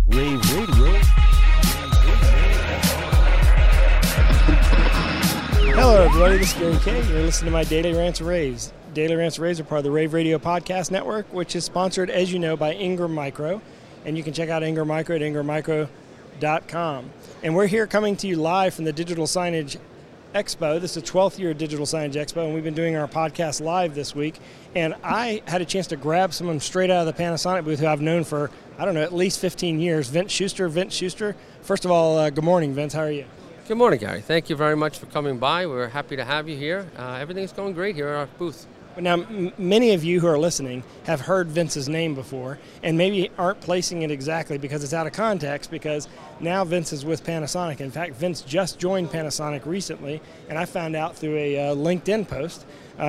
Rave Radio. Hello, everybody. This is Gary Kay. You're listening to my Daily Rants and Raves. Daily Rants and Raves are part of the Rave Radio Podcast Network, which is sponsored, as you know, by Ingram Micro. And you can check out Ingram Micro at ingrammicro.com. And we're here coming to you live from the Digital Signage Expo. This is the 12th year of Digital Signage Expo, and we've been doing our podcast live this week. And I had a chance to grab someone straight out of the Panasonic booth who I've known for, I don't know, at least 15 years, Vince Schuster. Vince Schuster, first of all, good morning, Vince. How are you? Good morning, Gary. Thank you very much for coming by. We're happy to have you here. Everything's going great here at our booth. Now, many of you who are listening have heard Vince's name before and maybe aren't placing it exactly because it's out of context, because now Vince is with Panasonic. In fact, Vince just joined Panasonic recently, and I found out through a LinkedIn post.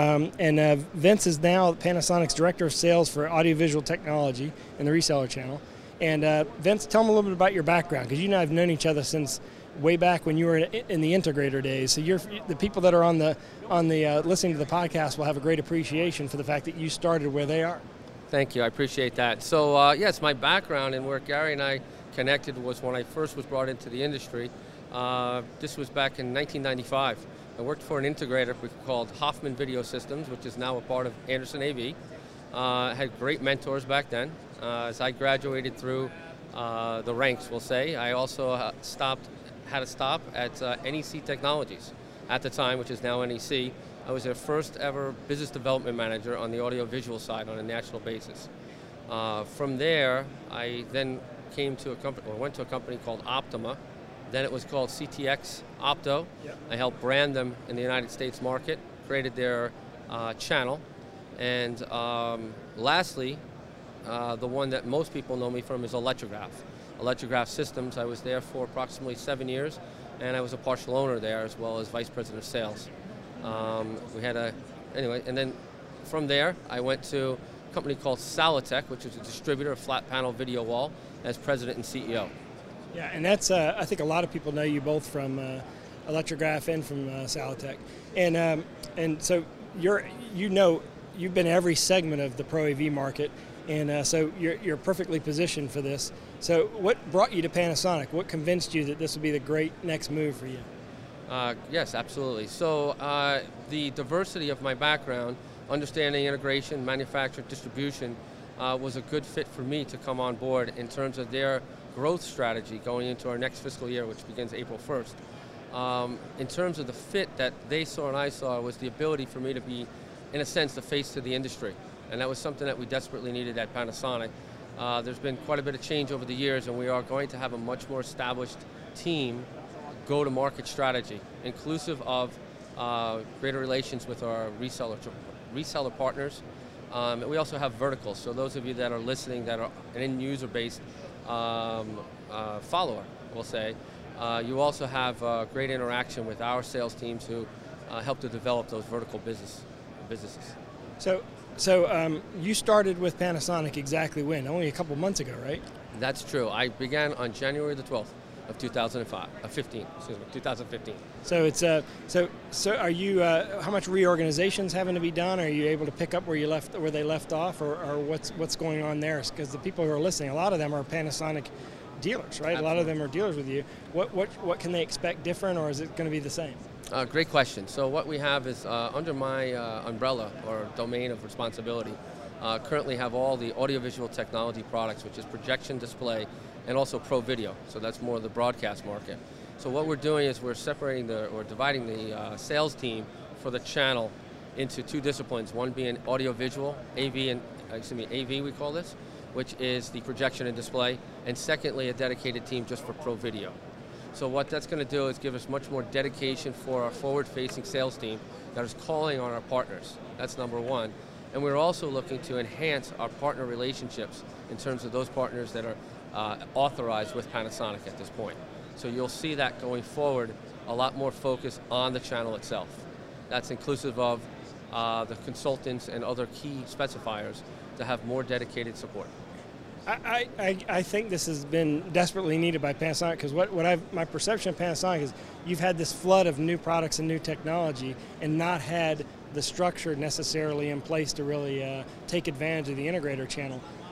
Vince is now Panasonic's Director of Sales for Audiovisual Technology in the reseller channel. And Vince, tell me a little bit about your background, because you and I have known each other since way back when you were in the integrator days. So the people that are on the listening to the podcast will have a great appreciation for the fact that you started where they are. Thank you. I appreciate that. So yes, my background and where Gary and I connected was when I first was brought into the industry. This was back in 1995. I worked for an integrator called Hoffman Video Systems, which is now a part of Anderson AV. Had great mentors back then. As I graduated through the ranks, we'll say, I also had a stop at NEC Technologies at the time, which is now NEC. I was their first ever business development manager on the audiovisual side on a national basis. From there, I then went to a company called Optima. Then it was called CTX Opto. Yep. I helped brand them in the United States market, created their channel. And lastly, the one that most people know me from is Electrograph. Electrograph Systems. I was there for approximately 7 years, and I was a partial owner there as well as vice president of sales. And then from there I went to a company called Salatech, which is a distributor of flat panel video wall, as president and CEO. Yeah, and that's I think a lot of people know you both from Electrograph and from Salatech, and so you've been in every segment of the Pro AV market. And so you're perfectly positioned for this. So what brought you to Panasonic? What convinced you that this would be the great next move for you? Yes, absolutely. So the diversity of my background, understanding integration, manufacturing, distribution, was a good fit for me to come on board in terms of their growth strategy going into our next fiscal year, which begins April 1st. In terms of the fit that they saw and I saw was the ability for me to be, in a sense, the face to the industry. And that was something that we desperately needed at Panasonic. There's been quite a bit of change over the years, and we are going to have a much more established team go-to-market strategy, inclusive of greater relations with our reseller partners. And we also have verticals, so those of you that are listening that are an end-user-based follower, we'll say, you also have great interaction with our sales teams who help to develop those vertical businesses. So you started with Panasonic exactly when? Only a couple months ago, right? That's true. I began on January the 12th of 2015. So it's so are you? How much reorganization's having to be done? Are you able to pick up where they left off, or what's going on there? Because the people who are listening, a lot of them are Panasonic dealers, right? Absolutely. A lot of them are dealers with you. What can they expect different, or is it going to be the same? Great question. So what we have is under my umbrella or domain of responsibility, currently have all the audiovisual technology products, which is projection display and also pro video. So that's more of the broadcast market. So what we're doing is we're dividing the sales team for the channel into two disciplines, one being audiovisual, AV we call this, which is the projection and display, and secondly a dedicated team just for pro video. So what that's going to do is give us much more dedication for our forward-facing sales team that is calling on our partners. That's number one. And we're also looking to enhance our partner relationships in terms of those partners that are authorized with Panasonic at this point. So you'll see that going forward, a lot more focus on the channel itself. That's inclusive of the consultants and other key specifiers to have more dedicated support. I think this has been desperately needed by Panasonic, because my perception of Panasonic is you've had this flood of new products and new technology and not had the structure necessarily in place to really take advantage of the integrator channel.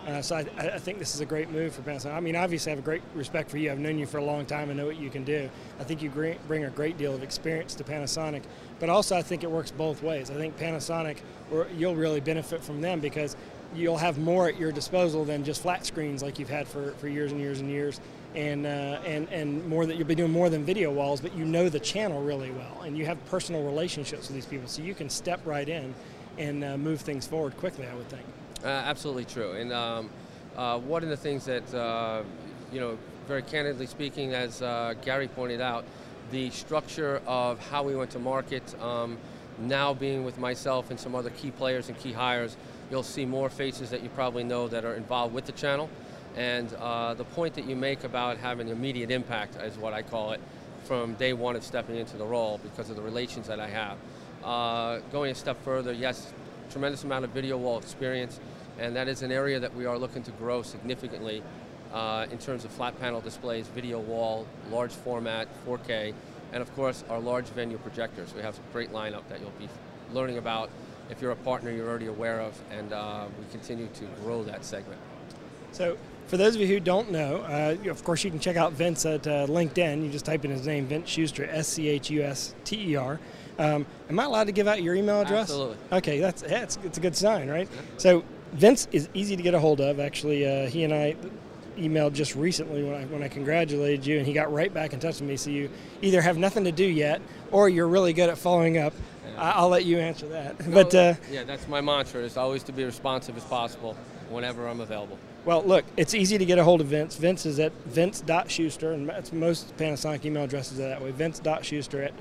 So I think this is a great move for Panasonic. I mean, obviously I have a great respect for you. I've known you for a long time and know what you can do. I think you bring a great deal of experience to Panasonic, but also I think it works both ways. I think Panasonic, you'll really benefit from them because you'll have more at your disposal than just flat screens like you've had for years and years and years, and more that you'll be doing more than video walls, but you know the channel really well, and you have personal relationships with these people, so you can step right in and move things forward quickly, I would think. Absolutely true. And one of the things that, very candidly speaking, as Gary pointed out, the structure of how we went to market, now being with myself and some other key players and key hires, you'll see more faces that you probably know that are involved with the channel. And the point that you make about having immediate impact is what I call it from day one of stepping into the role because of the relations that I have. Going a step further, yes, tremendous amount of video wall experience, and that is an area that we are looking to grow significantly in terms of flat panel displays, video wall, large format, 4K, and of course our large venue projectors. We have a great lineup that you'll be learning about. If you're a partner you're already aware of, and we continue to grow that segment. So for those of you who don't know, of course you can check out Vince at LinkedIn. You just type in his name, Vince Schuster, S-C-H-U-S-T-E-R. Am I allowed to give out your email address? Absolutely. Okay, it's a good sign, right? Yeah. So Vince is easy to get a hold of. Actually, he and I emailed just recently when I congratulated you, and he got right back in touch with me. So you either have nothing to do yet, or you're really good at following up. Yeah. I'll let you answer that. No, but yeah, that's my mantra. Is always to be responsive as possible whenever I'm available. Well, look, it's easy to get a hold of Vince. Vince is at vince.schuster, and that's most Panasonic email addresses are that way. Vince.schuster at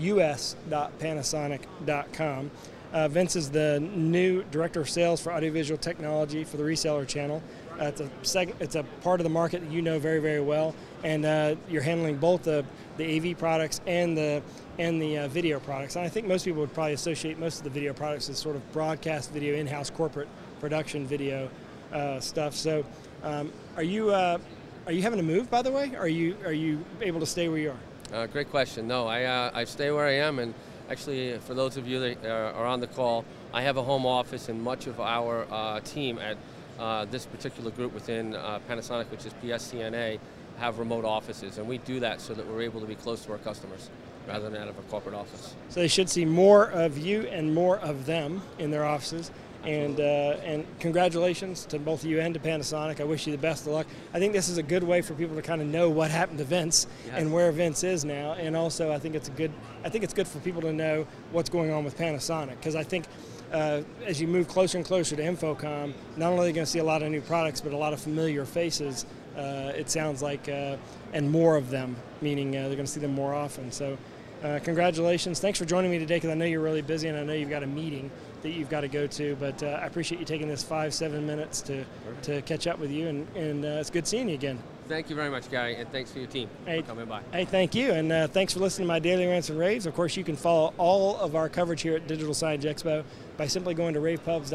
us.panasonic.com. Vince is the new Director of Sales for Audiovisual Technology for the reseller channel. It's a part of the market that you know very, very well, and you're handling both the AV products and the video products. And I think most people would probably associate most of the video products as sort of broadcast video, in-house corporate production video stuff. So, are you having to move, by the way? Are you able to stay where you are? Great question. No, I stay where I am, and actually, for those of you that are on the call, I have a home office, and much of our team at this particular group within Panasonic, which is PSCNA, have remote offices, and we do that so that we're able to be close to our customers rather than out of a corporate office. So they should see more of you and more of them in their offices. And congratulations to both of you and to Panasonic. I wish you the best of luck. I think this is a good way for people to kind of know what happened to Vince and where Vince is now. And also, I think it's good for people to know what's going on with Panasonic, because I think as you move closer and closer to Infocom, not only are you going to see a lot of new products, but a lot of familiar faces. It sounds like, and more of them, meaning they're going to see them more often. So. Congratulations. Thanks for joining me today, because I know you're really busy and I know you've got a meeting that you've got to go to, but I appreciate you taking this 5-7 minutes to catch up with you, and it's good seeing you again. Thank you very much, Gary, and thanks for your team for coming by. Hey, thank you, and thanks for listening to my Daily Rants and Raves. Of course, you can follow all of our coverage here at Digital Signage Expo by simply going to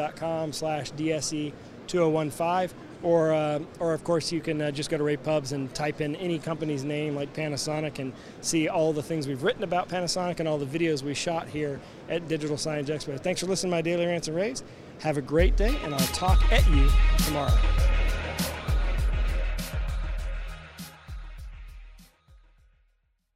ravepubs.com/DSE2015, or of course you can just go to Rave Pubs and type in any company's name like Panasonic and see all the things we've written about Panasonic and all the videos we shot here at Digital Signage Expo. Thanks for listening to my Daily Rants and Raves. Have a great day, and I'll talk at you tomorrow.